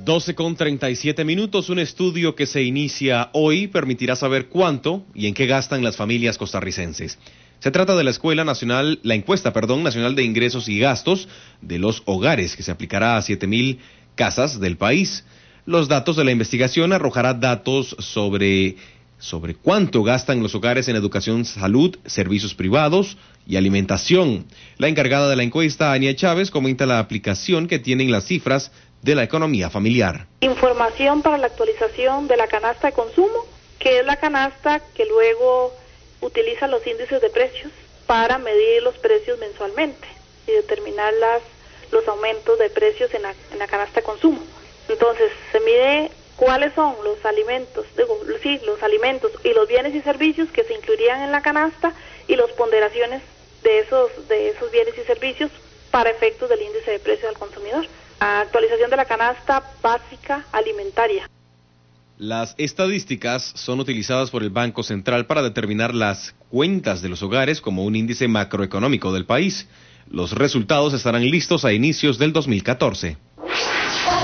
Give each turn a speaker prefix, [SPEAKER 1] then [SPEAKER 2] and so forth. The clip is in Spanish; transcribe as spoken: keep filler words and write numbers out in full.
[SPEAKER 1] doce con treinta y siete minutos, un estudio que se inicia hoy permitirá saber cuánto y en qué gastan las familias costarricenses. Se trata de la Escuela Nacional, la encuesta, perdón, nacional de ingresos y gastos de los hogares, que se aplicará a siete mil casas del país. Los datos de la investigación arrojará datos sobre, sobre cuánto gastan los hogares en educación, salud, servicios privados y alimentación. La encargada de la encuesta, Ania Chávez, comenta la aplicación que tienen las cifras de la economía familiar.
[SPEAKER 2] Información para la actualización de la canasta de consumo, que es la canasta que luego utiliza los índices de precios para medir los precios mensualmente y determinar las, los aumentos de precios en la, en la canasta de consumo. Entonces, se mide cuáles son los alimentos, digo, sí, los alimentos y los bienes y servicios que se incluirían en la canasta y las ponderaciones de esos, de esos bienes y servicios para efectos del índice de precios al consumidor. Actualización de la canasta básica alimentaria.
[SPEAKER 1] Las estadísticas son utilizadas por el Banco Central para determinar las cuentas de los hogares como un índice macroeconómico del país. Los resultados estarán listos a inicios del dos mil catorce.